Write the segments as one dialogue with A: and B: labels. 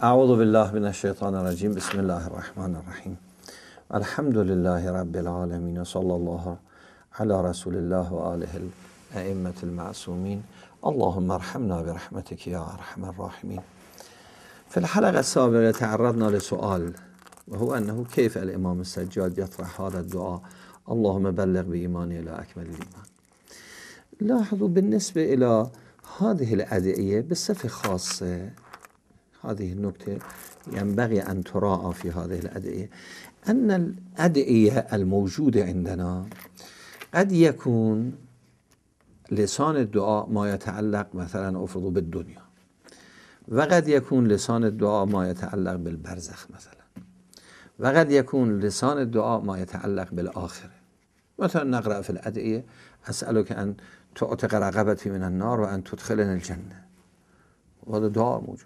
A: اعوذ بالله من الشیطان الرجیم. بسم الله الرحمن الرحیم. الحمد لله رب العالمین، صلی الله علی رسول الله و آله الائمة المعصومین. اللهم ارحمنا برحمتك یا ارحم الراحمین. في الحلقة السابقة تعرضنا لسؤال، وهو أنه كيف الإمام السجاد يطرح هذا الدعاء اللهم بلغ بإيماني إلى أكمل الإيمان. لاحظوا بالنسبة إلى هذه الأدعية بصفة خاصة، هذه النكتة ينبغي أن تراعى في هذه الأدعية، أن الأدعية الموجودة عندنا قد يكون لسان الدعاء ما يتعلق مثلا أفرض بالدنيا، وقد يكون لسان الدعاء ما يتعلق بالبرزخ مثلا، وقد يكون لسان الدعاء ما يتعلق بالآخرة. مثلا نقرأ في الأدعية أسألك أن تعتق رقبتي من النار وأن تدخلني الجنة، وهذا دعاء موجود.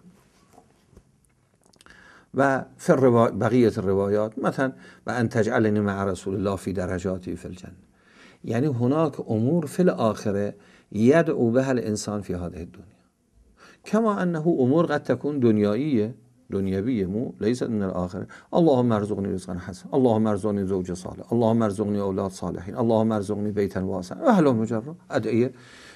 A: وفي بقية الروايات مثلا وأن تجعلني مع رسول الله في درجاتي في الجنة. يعني هناك أمور في الآخرة يدعو بها الإنسان في هذه الدنيا، كما أنه أمور قد تكون دنيوية مو ليست من الآخرة. اللهم ارزقني رزقا حسنا، اللهم ارزقني زوج صالح، اللهم ارزقني أولاد صالحين، اللهم ارزقني بيتا واسعا، وهل مجرد أدعية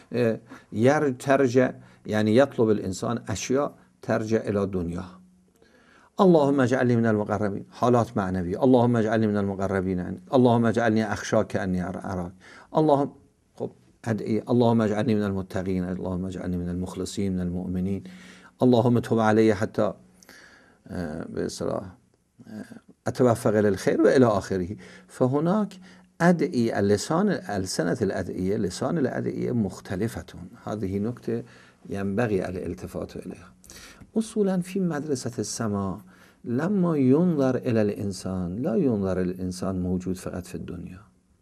A: ترجع، يعني يطلب الإنسان أشياء ترجع إلى دنياه. اللهم اجعلني من المقربين، حالات معنوية. اللهم اجعلني من المقربين عندك، اللهم اجعلني أخشاك كأني أراك. اللهم أدعي اللهم اجعلني من المتقين، اللهم اجعلني من المخلصين من المؤمنين، اللهم تب علي حتى بإصلاح أتوفق للخير وإلى آخره. فهناك أدعية ألسنة الأدعية، لسان الأدعية مختلفة. هذه نكتة ينبغي الالتفات إليها. أصولا في مدرسة السماء لما ينظر إلى الإنسان لا ينظر الإنسان موجود فقط في الدنيا.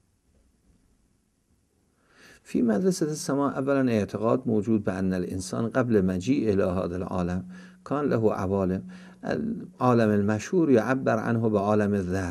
A: في مدرسة السماء أولا اعتقاد موجود بأن الإنسان قبل مجيء إلى هذا العالم كان له عوالم. العالم المشهور يعبر عنه بعالم الذر،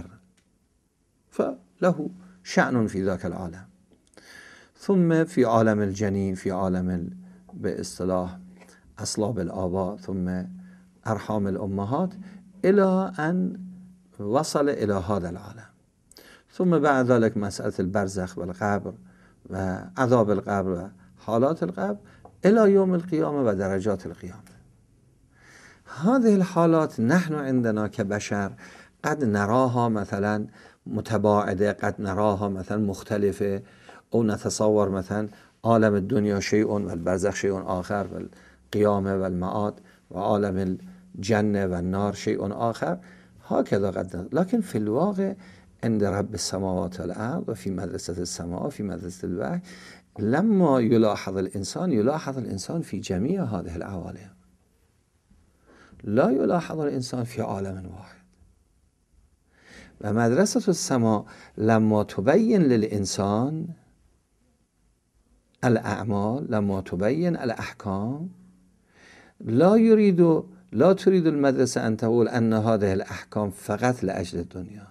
A: فله شأن في ذاك العالم. ثم في عالم الجنين، في عالم باصطلاح أصلاب الآباء، ثم أرحام الأمهات، إلى أن وصل إلى هذا العالم. ثم بعد ذلك مسألة البرزخ والقبر وعذاب القبر وحالات القبر إلى يوم القيامة ودرجات القيامة. هذه الحالات نحن عندنا كبشر قد نراها مثلا متباعدة، قد نراها مثلا مختلفة، أو نتصور مثلا عالم الدنيا شيء والبرزخ شيء آخر، والقيامة والمعاد، وعالم الجنة والنار شيء آخر، هكذا قد. لكن في الواقع عند رب السماوات والأرض وفي مدرسة السماء وفي مدرسة الوحي لما يلاحظ الإنسان في جميع هذه العوالم، لا يلاحظ الإنسان في عالم واحد. ومدرسة السماء لما تبين للإنسان الأعمال، لما تبين الأحكام، لا تريد المدرسة أن تقول أن هذه الأحكام فقط لأجل الدنيا.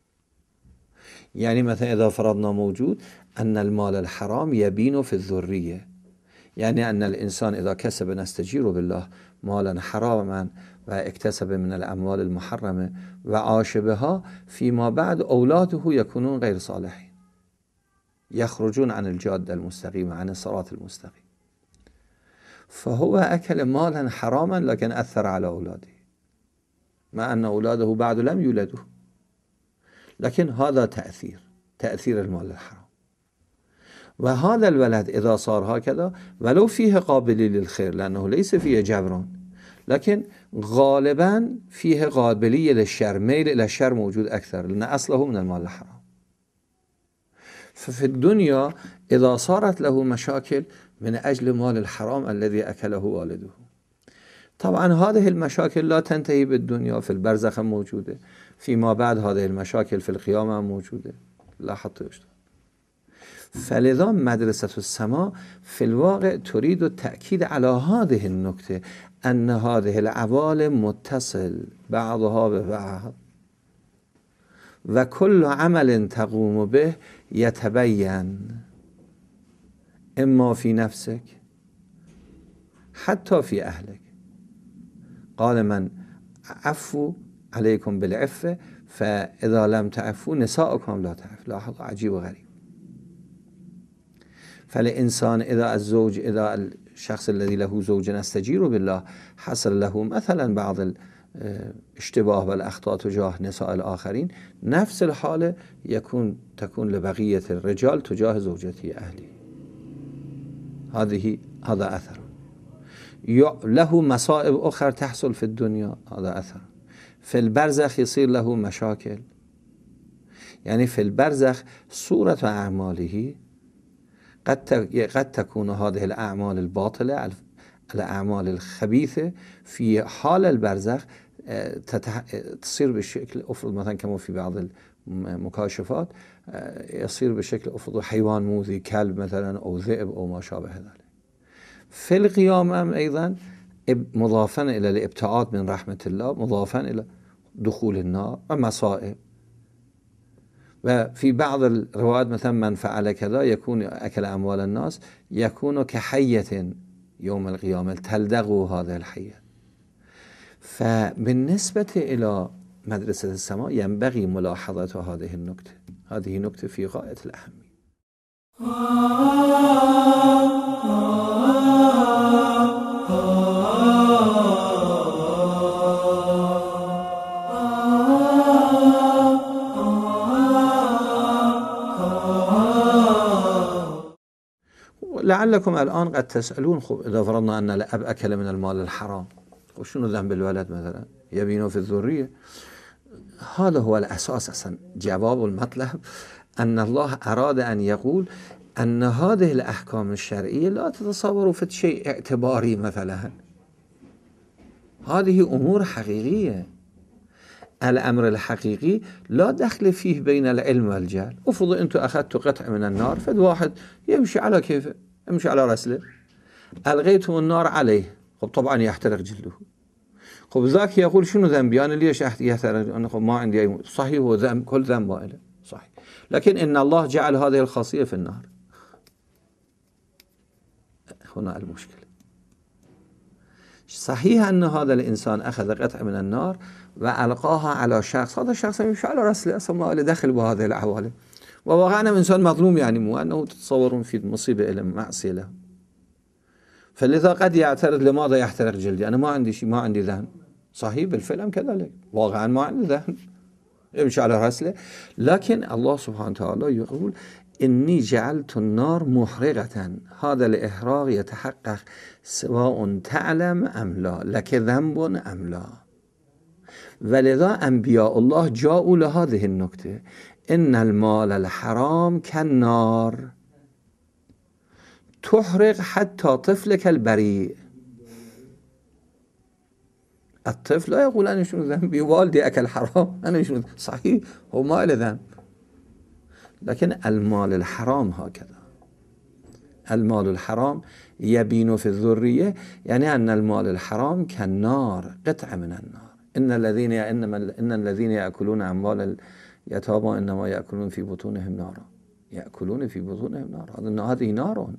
A: يعني مثلا إذا فرضنا موجود أن المال الحرام يبين في الذرية، يعني أن الإنسان إذا كسب، نستجير بالله، مالا حراما واكتسب من الأموال المحرمة وعاش بها، فيما بعد أولاده يكونون غير صالحين، يخرجون عن الجادة المستقيمة، عن الصراط المستقيم. فهو أكل مالا حراما لكن أثر على أولاده، مع أن أولاده بعد لم يولدوا، لكن هذا تأثير المال الحرام. وهذا الولد إذا صار هكذا ولو فيه قابلية للخير، لأنه ليس فيه جبر، لكن غالبا فيه قابلية للشر، ميل إلى الشر موجود أكثر، لأن أصله من المال الحرام. ففي الدنيا إذا صارت له مشاكل من أجل مال الحرام الذي أكله والده، طبعا هذه المشاكل لا تنتهي بالدنيا، في البرزخ موجودة، فيما بعد هذه المشاكل في القيامة موجودة. لاحظتوا؟ فلذا مدرسة السماء في الواقع تريد التأكيد على هذه النكتة، أن هذه العوالم متصل بعضها ببعض، وكل عمل تقوم به يتبين إما في نفسك حتى في أهلك. قال من عفو علیکم بالعفه فاذا لم تعفو نساءکم لا تعف. لا حق عجیب و غریب. فالإنسان إذا الشخص الذي له زوج يستجير بالله حصل له مثلا بعض الاشتباه والأخطاء تجاه نساء الآخرين، نفس الحالة تكون لبقية الرجال تجاه زوجته أهله. هذا أثر. له مصائب أخرى تحصل في الدنيا، هذا أثر. في البرزخ يصير له مشاكل، يعني في البرزخ صورة أعماله قد تكون هذه الأعمال الباطلة، الأعمال الخبيثة في حال البرزخ تصير بالشكل أفرض مثلا كما في بعض المكاشفات يصير بشكل أفرض حيوان موذي، كلب مثلا أو ذئب أو ما شابه ذلك. في القيامة أيضا مضافا إلى الابتعاد من رحمة الله، مضافا إلى دخول النار ومصائب. وفي بعض الروايات مثلا من فعل كذا يكون أكل أموال الناس يكون كحية يوم القيامة تلدغ هذه الحية. فبالنسبة إلى مدرسة السماء ينبغي ملاحظة هذه النكتة، هذه نكتة في غاية الأهمية. لعلكم الآن قد تسألون خب إذا فرضنا أن الأب أكل من المال الحرام وشنو ذنب الولد مثلا يبينه في الذرية؟ هذا هو الأساس أصلا. جواب المطلب أن الله أراد أن يقول أن هذه الأحكام الشرعية لا تتصوروا في شيء اعتباري مثلا، هذه أمور حقيقية. الأمر الحقيقي لا دخل فيه بين العلم والجهل. افرضوا أنتم أخذتوا قطع من النار، فد واحد يمشي على كيفه، يمشي على رسله، ألغيتم النار عليه، خب طبعا يحترق جلده. خب ذاك يقول شنو ذنبي أنا ليش يحترق؟ أنا خب ما عندي أي. صحيح هو ذنب، كل ذنب وائله صحيح، لكن إن الله جعل هذه الخاصية في النار. هنا المشكلة. صحيح أن هذا الإنسان أخذ قطع من النار وألقاها على شخص، هذا الشخص يمشي على رسله، أصلا ما له دخل بهذه العوالم، وواقعا إنسان مظلوم، يعني مو أنه تتصورون في مصيبة إلى معصية له. فلذا قد يعترض لماذا يحترق جلدي؟ أنا ما عندي شيء، ما عندي ذهن. صحيح بالفعل كذلك، واقعا ما عندي ذهن، يمشي على رسله. لكن الله سبحانه وتعالى يقول إني جعلت النار محرقة، هذا الإحراق يتحقق سواء تعلم أم لا، لك ذنب أم لا. ولذا أنبياء الله جاءوا لهذه النكتة، إن المال الحرام كالنار تحرق حتى طفلك البريء. الطفل لا يقول أنا شنو ذنبي، والدي أكل حرام، أنا شنو. صحيح هو ما له ذنب، لكن المال الحرام هكذا. المال الحرام يبين في الذرية، يعني أن المال الحرام كالنار، قطعة من النار. إن الذين يأكلون أموال اليتامى إنما يأكلون في بطونهم نارا، يأكلون في بطونهم نارا، هذه نار.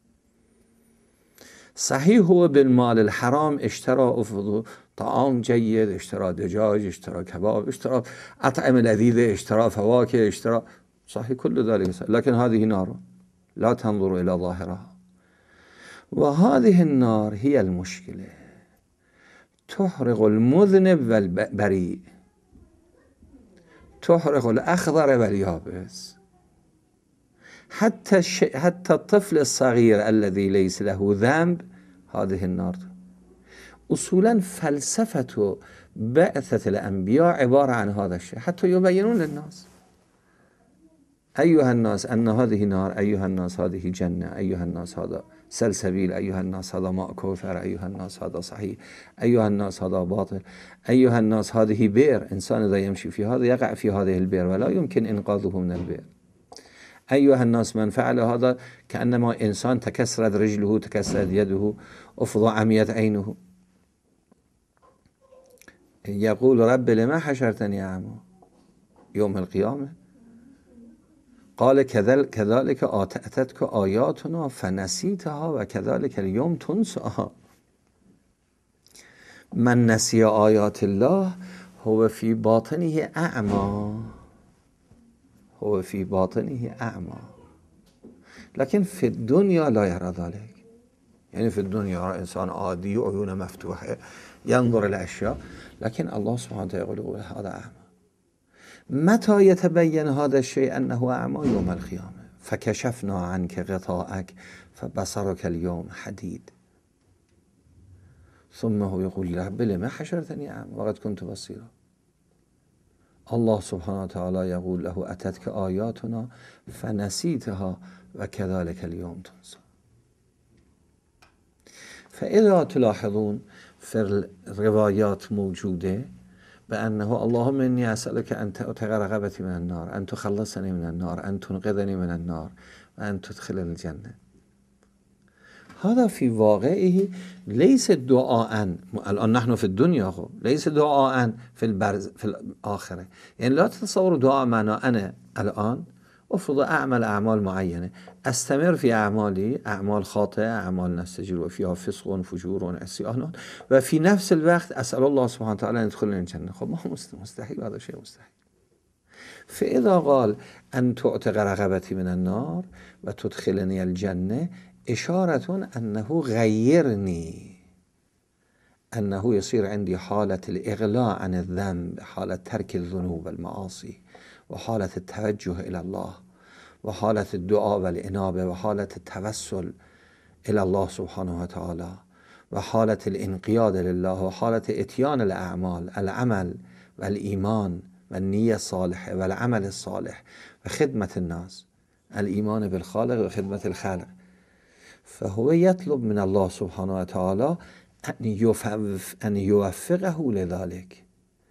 A: صحيح هو بالمال الحرام اشترى طعام جيد، اشترى دجاج، اشترى كباب، اشترى أطعمة لذيذة، اشترى فواكه، اشترى، صحيح كل ذلك، لكن هذه نار لا تنظر إلى ظاهرها. وهذه النار هي المشكلة، تحرق المذنب والبريء، تحرق الأخضر واليابس، حتى الطفل الصغير الذي ليس له ذنب. هذه النار أصولا فلسفة بعثة الأنبياء عبارة عن هذا الشيء، حتى يبينون للناس أيها الناس أن هذه نار، أيها الناس هذه جنة، أيها الناس هذا سلسبيل، أيها الناس هذا ماء كوثر، أيها الناس هذا صحيح، أيها الناس هذا باطل، أيها الناس هذه بئر، إنسان إذا يمشي في هذا يقع في هذه البئر ولا يمكن إنقاذه من البئر. أيها الناس من فعل هذا كأنما إنسان تكسرت رجله، تكسرت يده، أفضى عميت عينه، يقول رب لما حشرتني أعمى يوم القيامة؟ قال كذلك أتتك آياتنا فنسيتها وكذلك اليوم تنسى. من نسی آیات الله هو فی باطنه اعما، هو فی باطنه اعما لكن فی الدنیا لا یرى ذلك. یعنی فی الدنیا انسان عادی عیون مفتوحه ينظر الاشیاء، لكن الله سبحانه وتعالى يقول هذا اعمى. متى يتبين هذا الشيء انه اعمى؟ يوم القيامه. فكشفنا عنك غطاءك فبصرك اليوم حديد. ثم هو يقول رب لما حشرتني اعمى وقد كنت بصيرا. الله سبحانه وتعالى يقول له أتتك آياتنا فنسيتها وكذلك اليوم تنسى. فإذا تلاحظون في الروايات موجودة بأنه اللهم إني أسألك أن تعتق رقبتي من النار، أن تخلصني من النار، أن تنقذني من النار، وأن تدخلني الجنة. هذا في واقعه ليس دعاء، الآن نحن في الدنيا ليس دعاء في الآخرة. يعني لا تتصوروا دعاء معنا أنا الآن أفرض أعمل أعمال معينة، أستمر في أعمالي، أعمال خاطئة، أعمال نستجير وفيها فسق وفجور وعصيان، وفي نفس الوقت أسأل الله سبحانه وتعالى أن يدخلني الجنة. خب ما مستحيل، هذا شيء مستحيل. فإذا قال أن تعتق رقبتي من النار وتدخلني الجنة إشارة أنه غيرني، أنه يصير عندي حالة الإغلاء عن الذنب، حالة ترك الذنوب والمعاصي، وحالة التوجه إلى الله، وحالة الدعاء والإنابة، وحالة التوسل إلى الله سبحانه وتعالى، وحالة الانقياد لله، وحالة إتيان الأعمال، العمل والإيمان والنية الصالحة والعمل الصالح وخدمة الناس، الإيمان بالخالق وخدمة الخالق. فهو يطلب من الله سبحانه وتعالى أن يوفقه لذلك.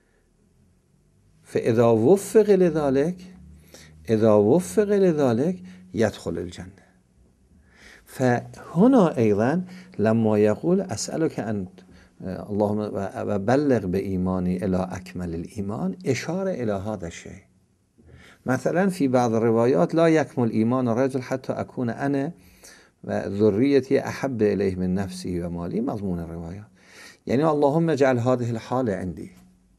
A: فإذا وفق لذلك يدخل الجنة. فهنا أيضا لما يقول أسألك أن اللهم وبلغ بإيماني إلى أكمل الإيمان، إشارة إلى هذا الشيء. مثلا في بعض الروايات لا يكمل إيمان الرجل حتى أكون أنا وذريتي أحب إليه من نفسي ومالي، مضمون الروايات. يعني اللهم اجعل هذه الحالة عندي،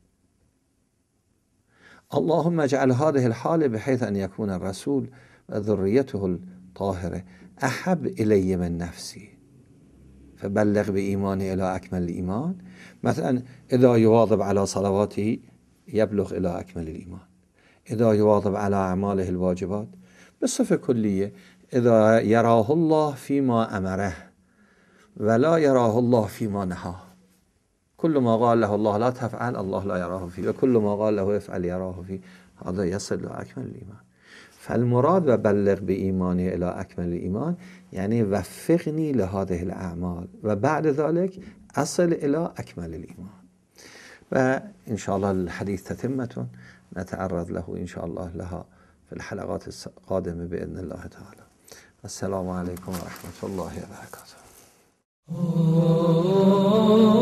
A: اللهم اجعل هذه الحالة بحيث أن يكون الرسول وذريته الطاهرة أحب إلي من نفسي، فبلغ بإيماني إلى أكمل الإيمان. مثلا إذا يواظب على صلواته يبلغ إلى أكمل الإيمان، إذا يواظب على أعماله الواجبات بصفة كلية، إذا يراه الله فيما أمره ولا يراه الله فيما نهاه. كل ما قال له الله لا تفعل الله لا يراه فيه، وكل ما قال له افعل يراه فيه. هذا يصل إلى أكمل الإيمان. فالمراد وبلغ بإيماني إلى أكمل الإيمان يعني وفقني لهذه الأعمال، وبعد ذلك أصل إلى أكمل الإيمان. وإن شاء الله الحديث تتمة نتعرض له إن شاء الله لها في الحلقات القادمة بإذن الله تعالى. السلام عليكم ورحمة الله وبركاته.